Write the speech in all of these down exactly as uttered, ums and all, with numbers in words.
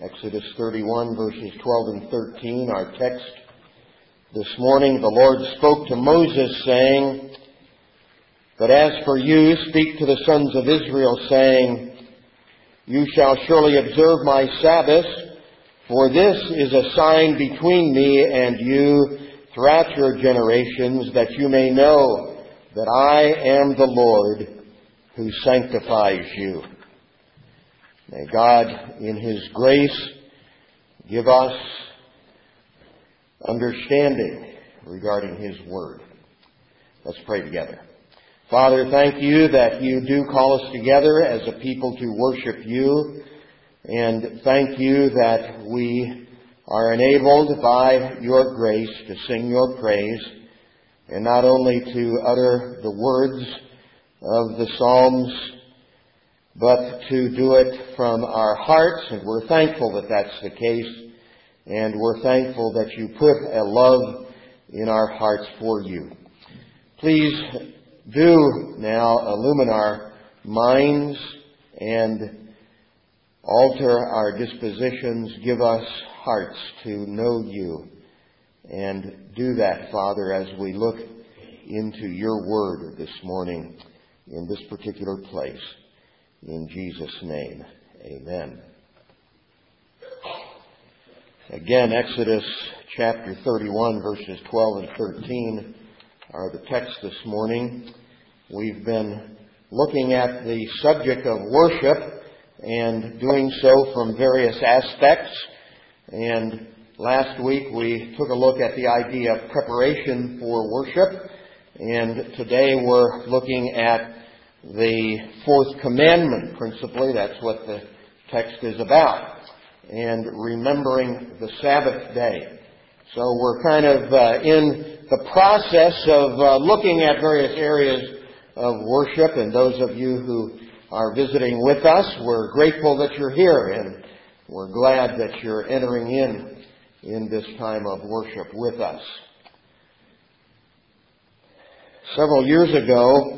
Exodus thirty-one, verses twelve and thirteen, our text this morning. The Lord spoke to Moses, saying, "But as for you, speak to the sons of Israel, saying, You shall surely observe my Sabbath, for this is a sign between me and you throughout your generations, that you may know that I am the Lord who sanctifies you." May God, in His grace, give us understanding regarding His Word. Let's pray together. Father, thank You that You do call us together as a people to worship You, and thank You that we are enabled by Your grace to sing Your praise, and not only to utter the words of the Psalms, but to do it from our hearts, and we're thankful that that's the case, and we're thankful that You put a love in our hearts for You. Please do now illumine our minds and alter our dispositions. Give us hearts to know You, and do that, Father, as we look into Your Word this morning in this particular place. In Jesus' name, amen. Again, Exodus chapter thirty-one, verses twelve and thirteen are the text this morning. We've been looking at the subject of worship and doing so from various aspects. And last week we took a look at the idea of preparation for worship. And today we're looking at the fourth commandment, principally. That's what the text is about. And remembering the Sabbath day. So we're kind of uh, in the process of uh, looking at various areas of worship. And those of you who are visiting with us, we're grateful that you're here. And we're glad that you're entering in in this time of worship with us. Several years ago,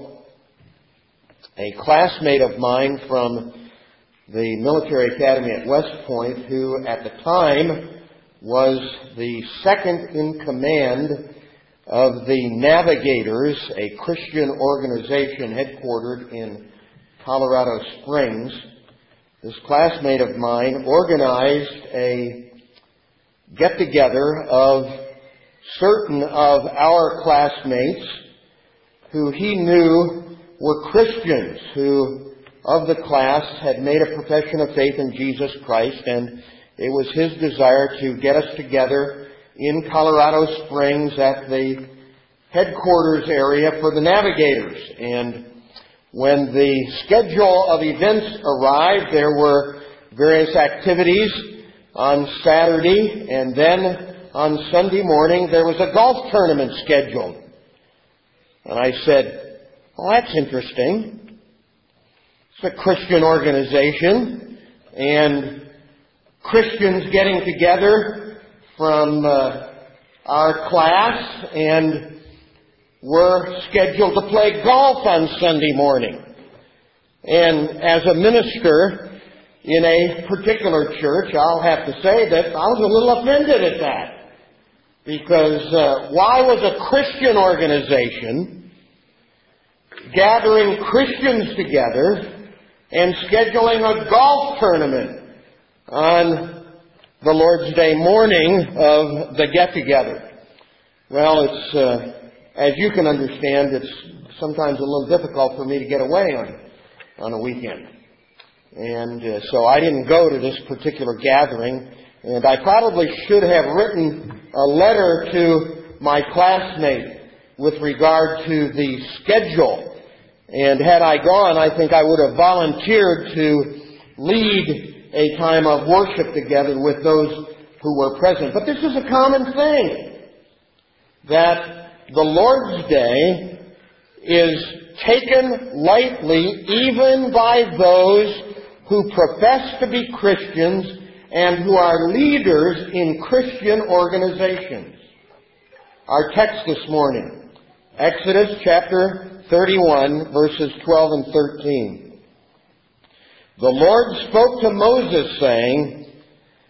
a classmate of mine from the military academy at West Point, who at the time was the second in command of the Navigators, a Christian organization headquartered in Colorado Springs, this classmate of mine organized a get-together of certain of our classmates who he knew were Christians, who of the class had made a profession of faith in Jesus Christ, and it was his desire to get us together in Colorado Springs at the headquarters area for the Navigators. And when the schedule of events arrived, there were various activities on Saturday, and then on Sunday morning there was a golf tournament scheduled. And I said, "Well, that's interesting. It's a Christian organization, and Christians getting together from uh, our class, and we're scheduled to play golf on Sunday morning." And as a minister in a particular church, I'll have to say that I was a little offended at that. Because uh, why was a Christian organization gathering Christians together and scheduling a golf tournament on the Lord's Day morning of the get-together? Well, it's, uh, as you can understand, it's sometimes a little difficult for me to get away on, on a weekend. And uh, so I didn't go to this particular gathering, and I probably should have written a letter to my classmate with regard to the schedule. And had I gone, I think I would have volunteered to lead a time of worship together with those who were present. But this is a common thing, that the Lord's Day is taken lightly even by those who profess to be Christians and who are leaders in Christian organizations. Our text this morning, Exodus chapter thirty-one, verses twelve and thirteen. The Lord spoke to Moses, saying,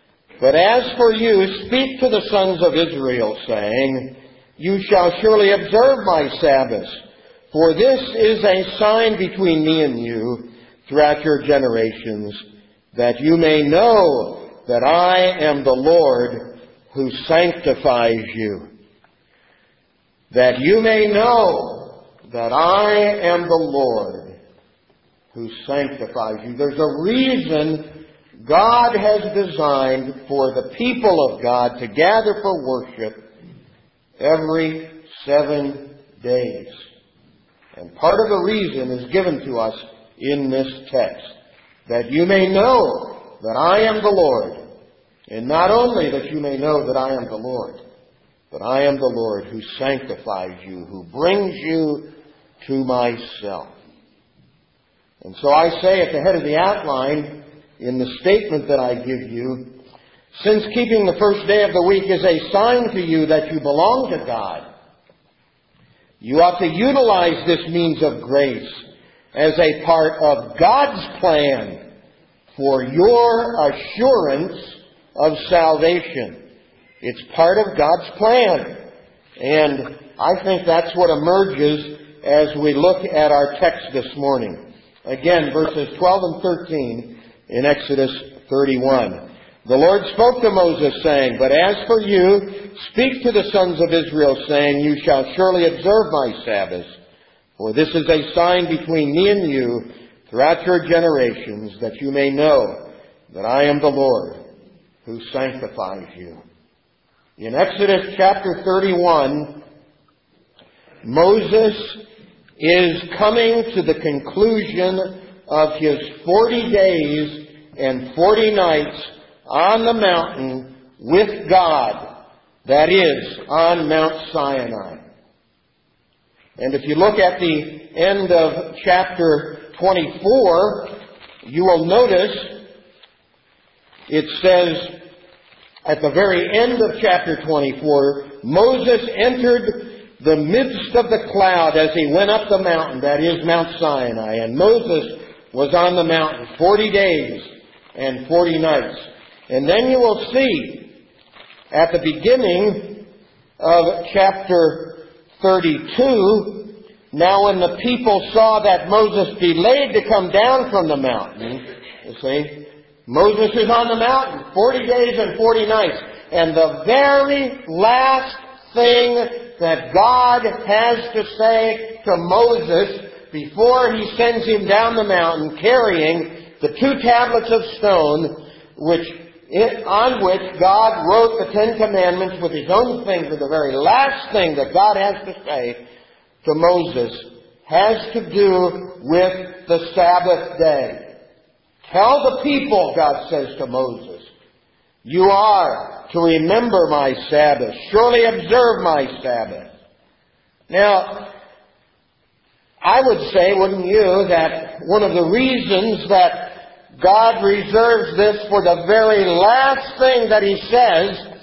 But as for you, speak to the sons of Israel, saying, You shall surely observe my Sabbaths, for this is a sign between me and you throughout your generations, that you may know that I am the Lord who sanctifies you. That you may know that I am the Lord who sanctifies you. There's a reason God has designed for the people of God to gather for worship every seven days. And part of the reason is given to us in this text. That you may know that I am the Lord. And not only that you may know that I am the Lord, but I am the Lord who sanctifies you, who brings you to myself. And so I say at the head of the outline, in the statement that I give you, since keeping the first day of the week is a sign to you that you belong to God, you ought to utilize this means of grace as a part of God's plan for your assurance of salvation. It's part of God's plan. And I think that's what emerges as we look at our text this morning. Again, verses twelve and thirteen in Exodus thirty-one. The Lord spoke to Moses, saying, But as for you, speak to the sons of Israel, saying, You shall surely observe my Sabbaths, for this is a sign between me and you throughout your generations, that you may know that I am the Lord who sanctifies you. In Exodus chapter thirty-one, Moses is coming to the conclusion of his forty days and forty nights on the mountain with God, that is, on Mount Sinai. And if you look at the end of chapter twenty-four, you will notice it says at the very end of chapter twenty-four, Moses entered the midst of the cloud as he went up the mountain, that is Mount Sinai. And Moses was on the mountain forty days and forty nights. And then you will see at the beginning of chapter thirty-two, now when the people saw that Moses delayed to come down from the mountain, you see, Moses is on the mountain forty days and forty nights. And the very last thing that God has to say to Moses before he sends him down the mountain carrying the two tablets of stone which on which God wrote the Ten Commandments with his own finger, the very last thing that God has to say to Moses has to do with the Sabbath day. Tell the people, God says to Moses, you are to remember my Sabbath. Surely observe my Sabbath. Now, I would say, wouldn't you, that one of the reasons that God reserves this for the very last thing that He says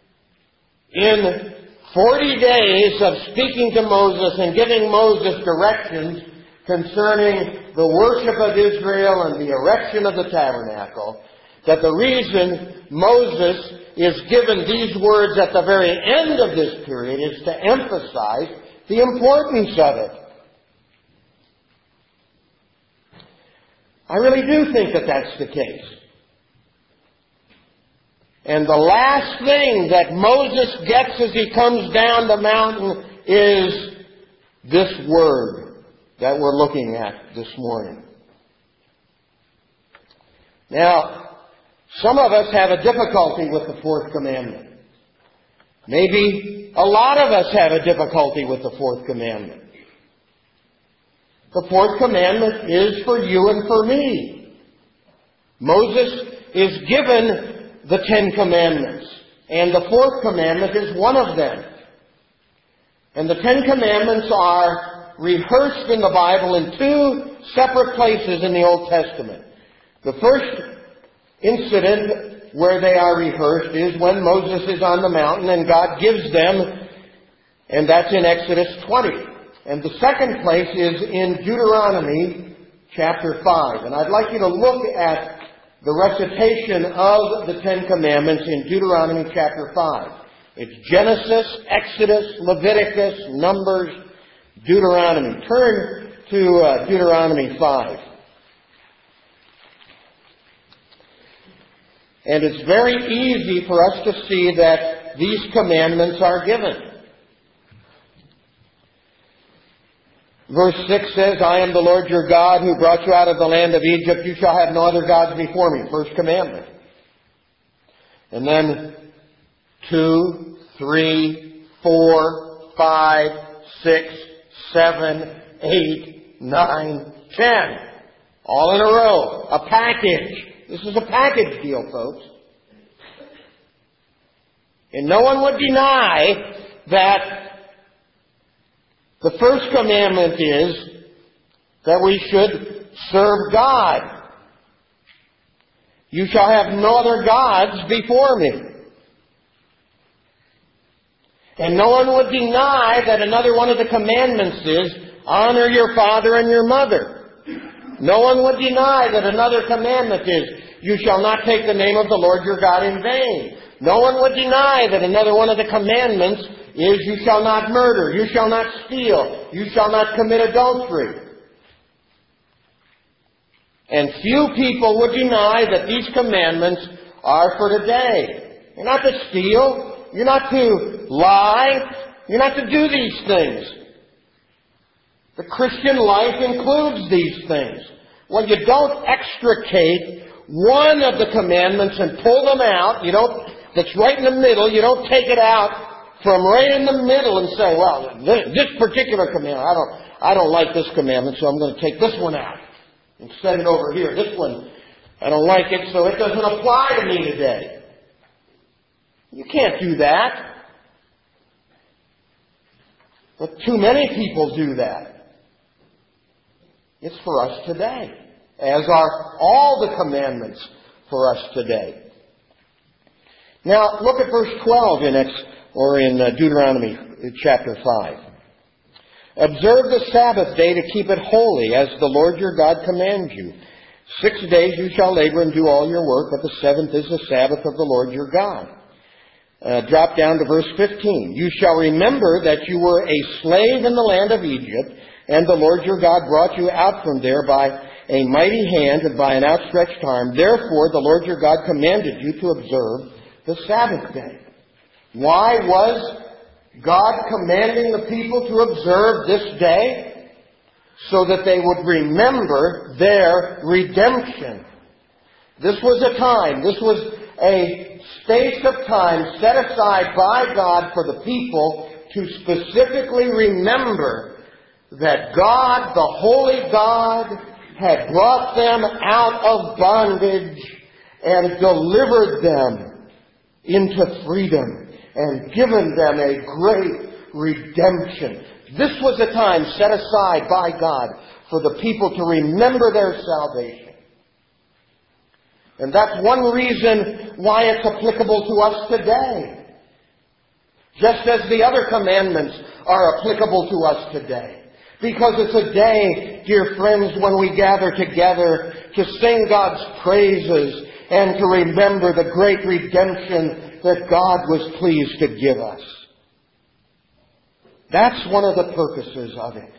in forty days of speaking to Moses and giving Moses directions concerning the worship of Israel and the erection of the tabernacle, that the reason Moses is given these words at the very end of this period is to emphasize the importance of it. I really do think that that's the case. And the last thing that Moses gets as he comes down the mountain is this word that we're looking at this morning. Now, some of us have a difficulty with the fourth commandment. Maybe a lot of us have a difficulty with the fourth commandment. The fourth commandment is for you and for me. Moses is given the Ten Commandments, and the fourth commandment is one of them. And the Ten Commandments are rehearsed in the Bible in two separate places in the Old Testament. The first incident where they are rehearsed is when Moses is on the mountain and God gives them, and that's in Exodus twenty. And the second place is in Deuteronomy chapter five. And I'd like you to look at the recitation of the Ten Commandments in Deuteronomy chapter five. It's Genesis, Exodus, Leviticus, Numbers, Deuteronomy. Turn to uh, Deuteronomy five. And it's very easy for us to see that these commandments are given. Verse six says, I am the Lord your God who brought you out of the land of Egypt. You shall have no other gods before me. First commandment. And then two, three, four, five, six, seven, eight, nine, ten. All in a row. A package. This is a package deal, folks. And no one would deny that the first commandment is that we should serve God. You shall have no other gods before me. And no one would deny that another one of the commandments is honor your father and your mother. No one would deny that another commandment is you shall not take the name of the Lord your God in vain. No one would deny that another one of the commandments is you shall not murder, you shall not steal, you shall not commit adultery. And few people would deny that these commandments are for today. You're not to steal, you're not to lie, you're not to do these things. The Christian life includes these things. Well, you don't extricate one of the commandments and pull them out. You don't, that's right in the middle. You don't take it out from right in the middle and say, well, this particular commandment, I don't, I don't like this commandment, so I'm going to take this one out and set it over here. This one, I don't like it, so it doesn't apply to me today. You can't do that. But too many people do that. It's for us today, as are all the commandments for us today. Now, look at verse twelve in Ex, or in uh, Deuteronomy chapter five. Observe the Sabbath day to keep it holy, as the Lord your God commands you. Six days you shall labor and do all your work, but the seventh is the Sabbath of the Lord your God. Uh, drop down to verse fifteen. You shall remember that you were a slave in the land of Egypt, and the Lord your God brought you out from there by a mighty hand and by an outstretched arm. Therefore the Lord your God commanded you to observe the Sabbath day. Why was God commanding the people to observe this day? So that they would remember their redemption. This was a time, this was a space of time set aside by God for the people to specifically remember that God, the holy God, had brought them out of bondage and delivered them into freedom and given them a great redemption. This was a time set aside by God for the people to remember their salvation. And that's one reason why it's applicable to us today. Just as the other commandments are applicable to us today. Because it's a day, dear friends, when we gather together to sing God's praises and to remember the great redemption that God was pleased to give us. That's one of the purposes of it.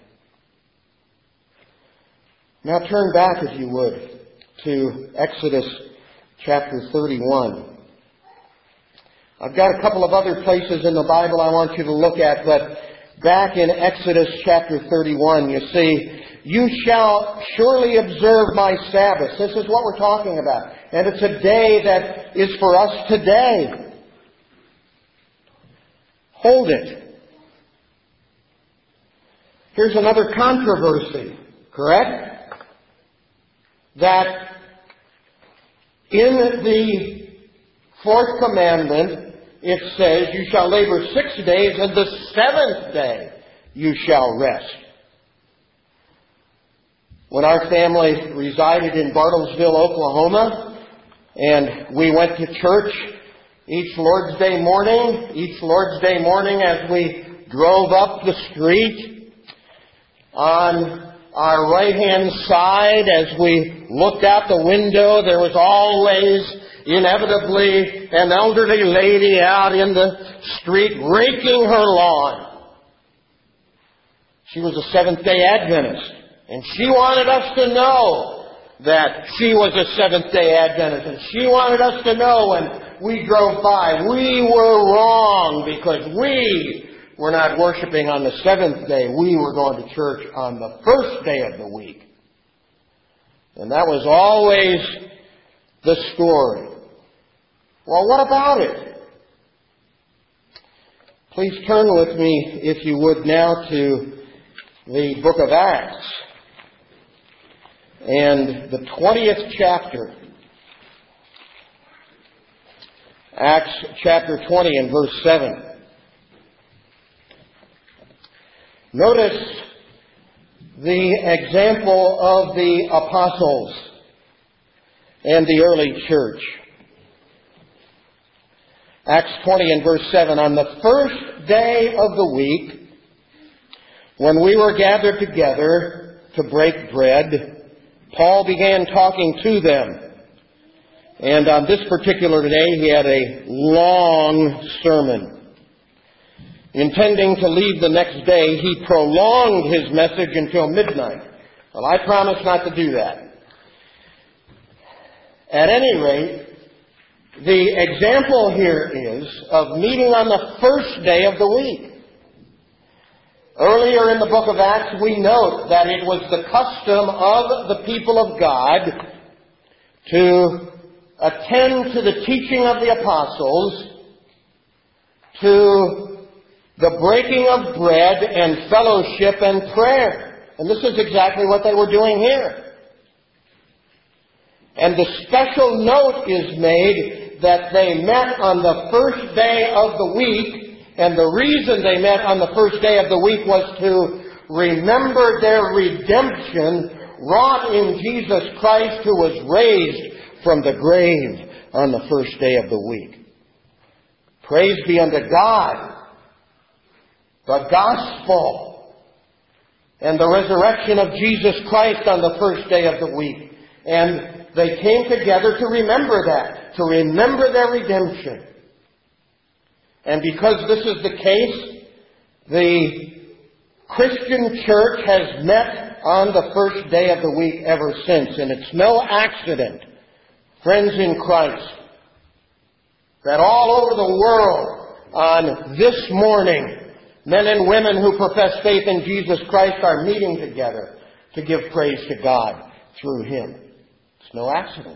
Now turn back, if you would, to Exodus chapter thirty-one. I've got a couple of other places in the Bible I want you to look at, but back in Exodus chapter thirty-one, you see, you shall surely observe my Sabbath. This is what we're talking about. And it's a day that is for us today. Hold it. Here's another controversy, correct? That in the fourth commandment, it says, you shall labor six days, and the seventh day you shall rest. When our family resided in Bartlesville, Oklahoma, and we went to church each Lord's Day morning, each Lord's Day morning as we drove up the street on our right-hand side, as we looked out the window, there was always inevitably an elderly lady out in the street raking her lawn. She was a Seventh-day Adventist, and she wanted us to know that she was a Seventh-day Adventist, and she wanted us to know when we drove by we were wrong because we were not worshiping on the seventh day. We were going to church on the first day of the week. And that was always the story. Well, what about it? Please turn with me, if you would, now to the book of Acts and the twentieth chapter. Acts chapter twenty and verse seven. Notice the example of the apostles and the early church. Acts twenty and verse seven. On the first day of the week, when we were gathered together to break bread, Paul began talking to them. And on this particular day, he had a long sermon. Intending to leave the next day, he prolonged his message until midnight. Well, I promise not to do that. At any rate, the example here is of meeting on the first day of the week. Earlier in the book of Acts, we note that it was the custom of the people of God to attend to the teaching of the apostles, to the breaking of bread and fellowship and prayer. And this is exactly what they were doing here. And the special note is made that they met on the first day of the week, and the reason they met on the first day of the week was to remember their redemption wrought in Jesus Christ, who was raised from the grave on the first day of the week. Praise be unto God. The gospel and the resurrection of Jesus Christ on the first day of the week. And they came together to remember that, to remember their redemption. And because this is the case, the Christian church has met on the first day of the week ever since. And it's no accident, friends in Christ, that all over the world on this morning, men and women who profess faith in Jesus Christ are meeting together to give praise to God through Him. It's no accident.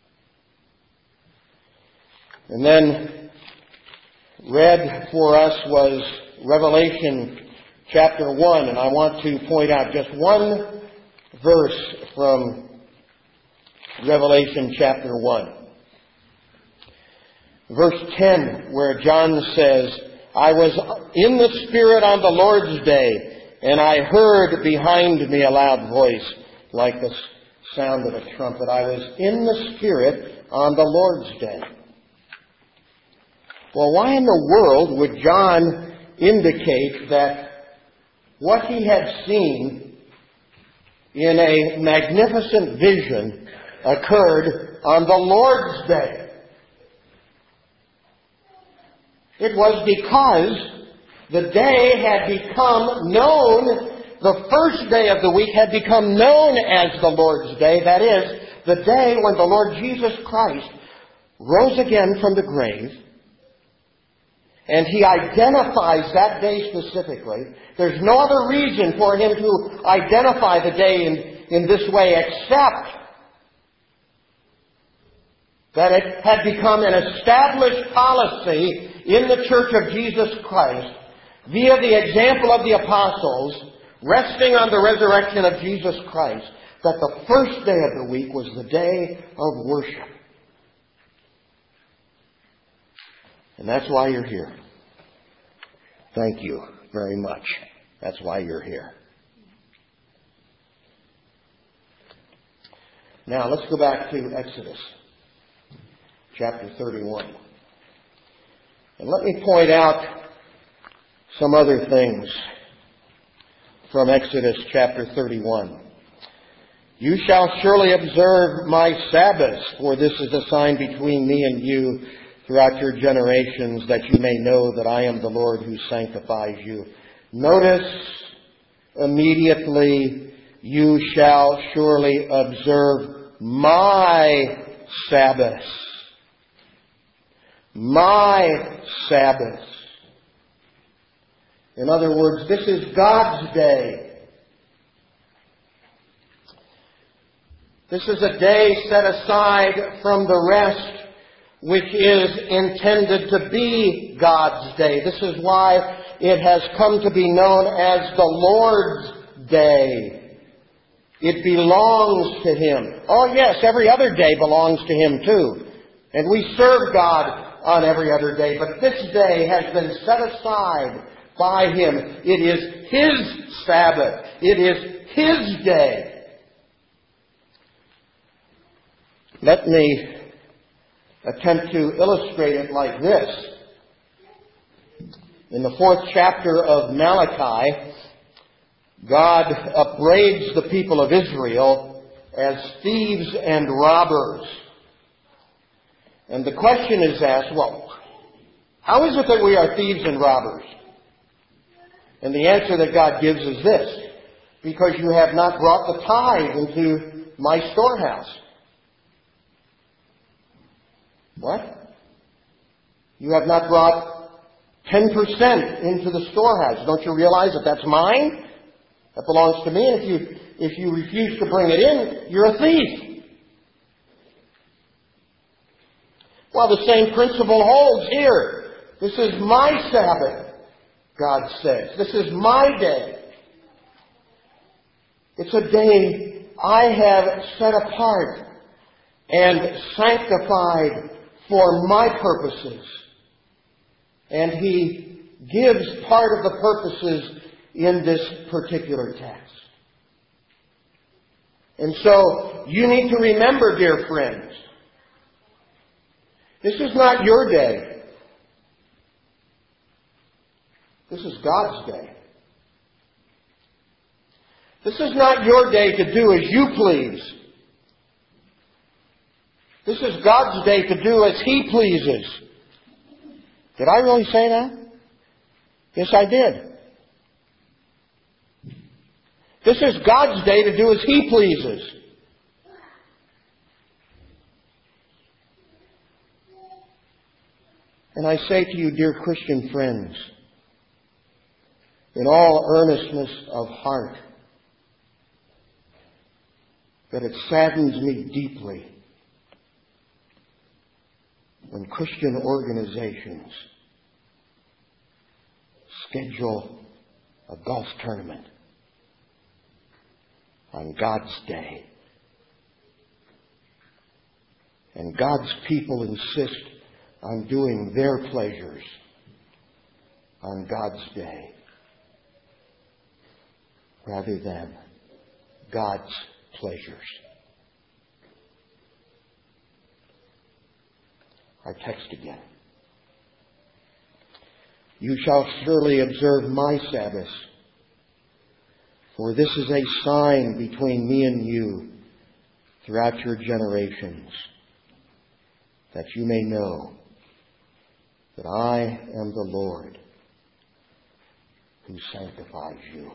And then read for us was Revelation chapter one, and I want to point out just one verse from Revelation chapter one. Verse ten, where John says, I was in the Spirit on the Lord's day, and I heard behind me a loud voice like the sound of a trumpet. I was in the Spirit on the Lord's day. Well, why in the world would John indicate that what he had seen in a magnificent vision occurred on the Lord's day? It was because the day had become known, the first day of the week had become known as the Lord's Day. That is, the day when the Lord Jesus Christ rose again from the grave. And He identifies that day specifically. There's no other reason for Him to identify the day in, in this way except that it had become an established policy in the Church of Jesus Christ, via the example of the apostles, resting on the resurrection of Jesus Christ, that the first day of the week was the day of worship. And that's why you're here. Thank you very much. That's why you're here. Now, let's go back to Exodus chapter thirty-one. And let me point out some other things from Exodus chapter thirty-one. You shall surely observe my Sabbaths, for this is a sign between me and you throughout your generations, that you may know that I am the Lord who sanctifies you. Notice immediately, you shall surely observe my Sabbaths. My Sabbaths. In other words, this is God's day. This is a day set aside from the rest, which is intended to be God's day. This is why it has come to be known as the Lord's Day. It belongs to Him. Oh yes, every other day belongs to Him too. And we serve God on every other day. But this day has been set aside by Him. It is His Sabbath. It is His day. Let me attempt to illustrate it like this. In the fourth chapter of Malachi, God upbraids the people of Israel as thieves and robbers. And the question is asked, well, how is it that we are thieves and robbers? And the answer that God gives is this: because you have not brought the tithe into my storehouse. What? You have not brought ten percent into the storehouse. Don't you realize that that's mine? That belongs to me. And if you, if you refuse to bring it in, you're a thief. Well, the same principle holds here. This is my Sabbath, God says. This is my day. It's a day I have set apart and sanctified for my purposes. And He gives part of the purposes in this particular text. And so, you need to remember, dear friends, this is not your day. This is God's day. This is not your day to do as you please. This is God's day to do as He pleases. Did I really say that? Yes, I did. This is God's day to do as He pleases. And I say to you, dear Christian friends, in all earnestness of heart, that it saddens me deeply when Christian organizations schedule a golf tournament on God's day, and God's people insist on doing their pleasures on God's day rather than God's pleasures. Our text again. You shall surely observe my Sabbaths, for this is a sign between me and you throughout your generations, that you may know that I am the Lord who sanctifies you.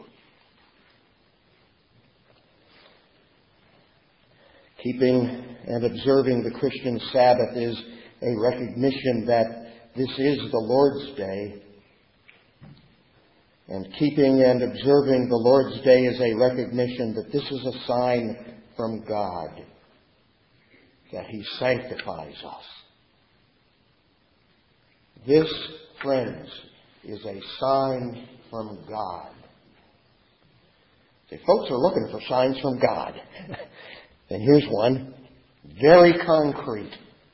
Keeping and observing the Christian Sabbath is a recognition that this is the Lord's day. And keeping and observing the Lord's day is a recognition that this is a sign from God that He sanctifies us. This, friends, is a sign from God. See, folks are looking for signs from God. And here's one, very concrete.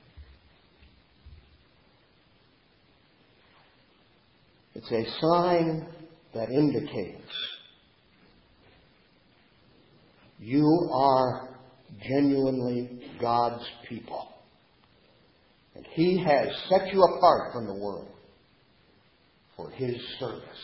It's a sign that indicates you are genuinely God's people. And He has set you apart from the world for His service.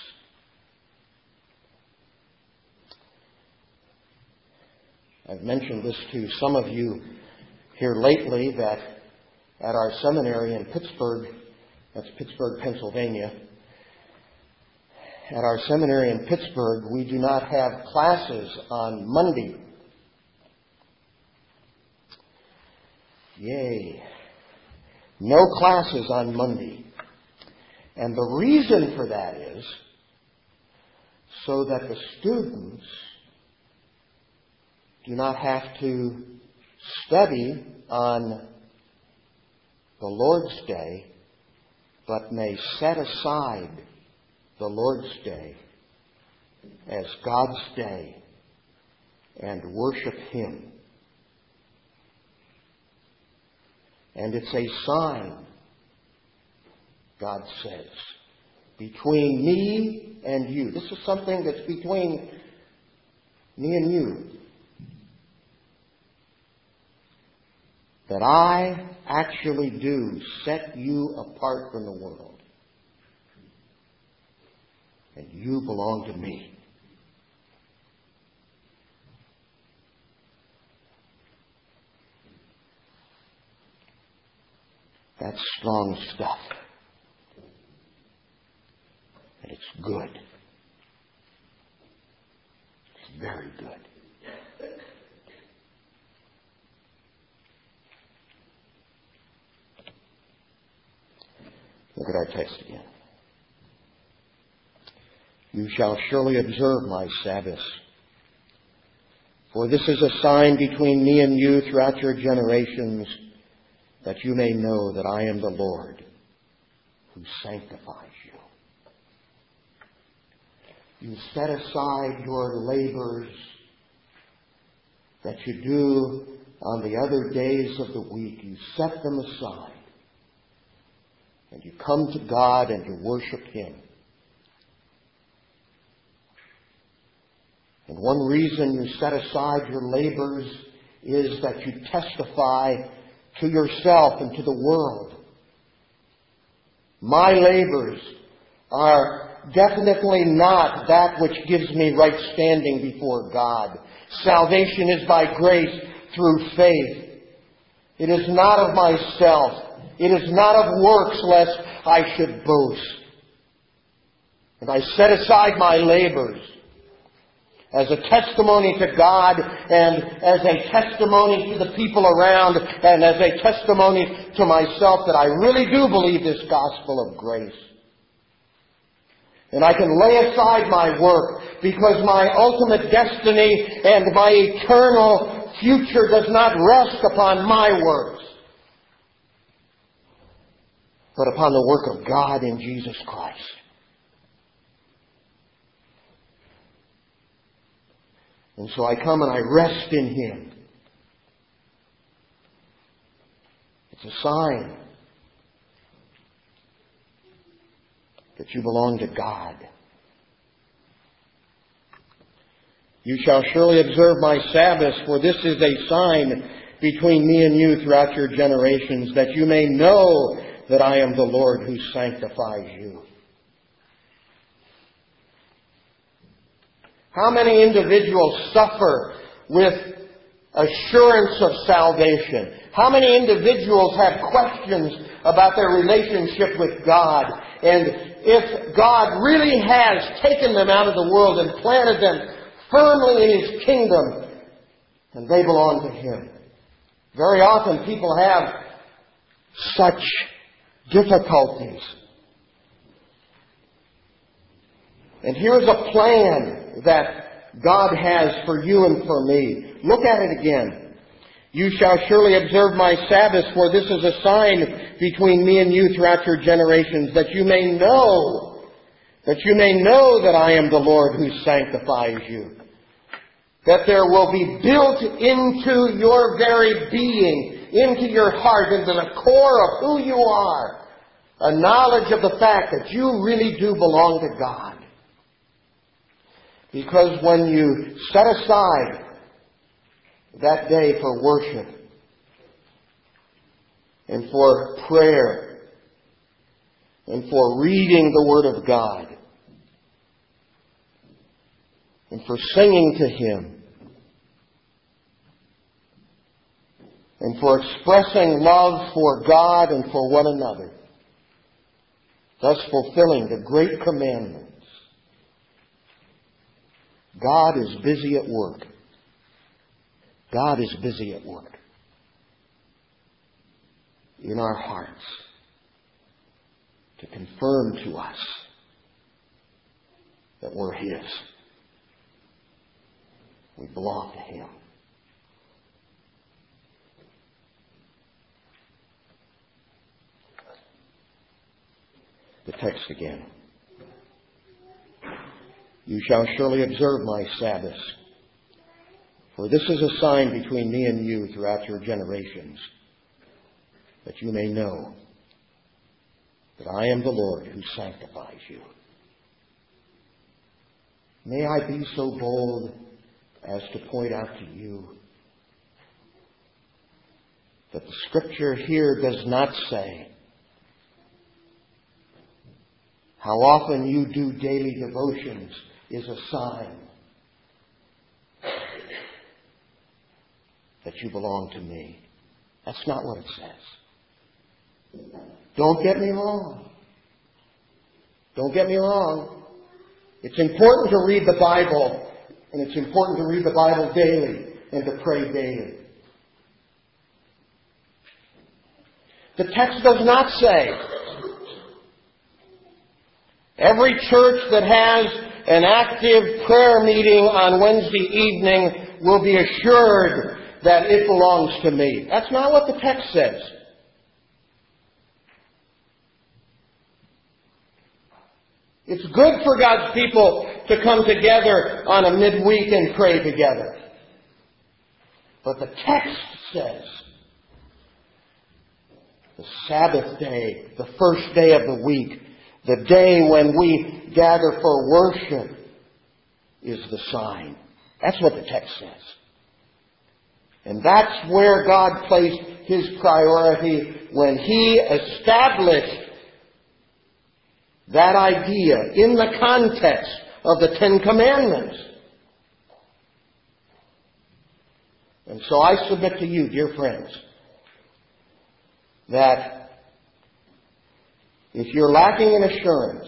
I've mentioned this to some of you here lately, that at our seminary in Pittsburgh, that's Pittsburgh, Pennsylvania, at our seminary in Pittsburgh, we do not have classes on Monday. Yay. No classes on Monday. And the reason for that is so that the students do not have to study on the Lord's Day, but may set aside the Lord's Day as God's day and worship Him. And it's a sign, God says, between me and you. This is something that's between me and you. That I actually do set you apart from the world. And you belong to me. That's strong stuff. And it's good. It's very good. Look at our text again. You shall surely observe my Sabbaths, for this is a sign between me and you throughout your generations, that you may know that I am the Lord who sanctifies you. You set aside your labors that you do on the other days of the week. You set them aside. And you come to God and you worship Him. And one reason you set aside your labors is that you testify to yourself and to the world. My labors are definitely not that which gives me right standing before God. Salvation is by grace through faith. It is not of myself. It is not of works, lest I should boast. And I set aside my labors as a testimony to God and as a testimony to the people around and as a testimony to myself that I really do believe this gospel of grace. And I can lay aside my work because my ultimate destiny and my eternal future does not rest upon my works, but upon the work of God in Jesus Christ. And so I come and I rest in Him. It's a sign that you belong to God. You shall surely observe my Sabbaths, for this is a sign between me and you throughout your generations, that you may know that I am the Lord who sanctifies you. How many individuals suffer with assurance of salvation? How many individuals have questions about their relationship with God? And if God really has taken them out of the world and planted them firmly in His kingdom, and they belong to Him. Very often people have such difficulties. And here's a plan that God has for you and for me. Look at it again. You shall surely observe my Sabbaths, for this is a sign between me and you throughout your generations, that you may know, that you may know that I am the Lord who sanctifies you. That there will be built into your very being, into your heart, into the core of who you are, a knowledge of the fact that you really do belong to God. Because when you set aside that day for worship and for prayer and for reading the Word of God and for singing to Him, and for expressing love for God and for one another, thus fulfilling the great commandments. God is busy at work. God is busy at work in our hearts to confirm to us that we're His. We belong to Him. The text again. You shall surely observe my Sabbaths, for this is a sign between me and you throughout your generations, that you may know that I am the Lord who sanctifies you. May I be so bold as to point out to you that the Scripture here does not say how often you do daily devotions is a sign that you belong to me. That's not what it says. Don't get me wrong. Don't get me wrong. It's important to read the Bible, and it's important to read the Bible daily and to pray daily. The text does not say every church that has an active prayer meeting on Wednesday evening will be assured that it belongs to me. That's not what the text says. It's good for God's people to come together on a midweek and pray together. But the text says the Sabbath day, the first day of the week, the day when we gather for worship, is the sign. That's what the text says. And that's where God placed His priority when He established that idea in the context of the Ten Commandments. And so I submit to you, dear friends, that if you're lacking in assurance,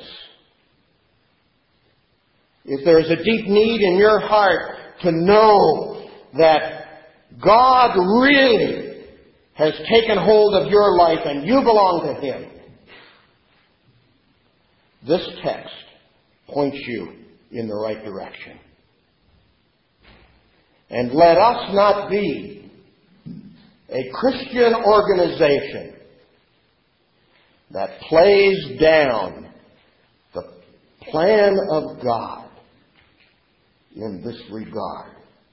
if there's a deep need in your heart to know that God really has taken hold of your life and you belong to Him, this text points you in the right direction. And let us not be a Christian organization that plays down the plan of God in this regard.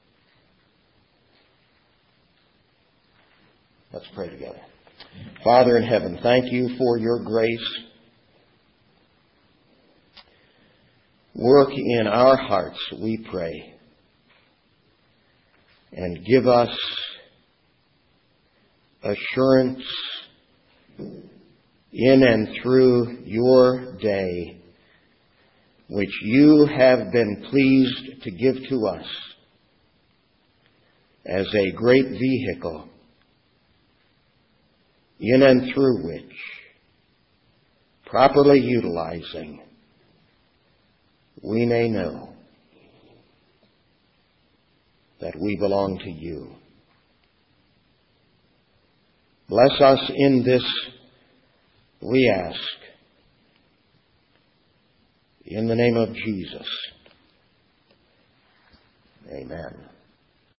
Let's pray together. Father in heaven, thank you for your grace. Work in our hearts, we pray, and give us assurance in and through your day, which you have been pleased to give to us as a great vehicle in and through which, properly utilizing, we may know that we belong to you. Bless us in this, we ask, in the name of Jesus. Amen.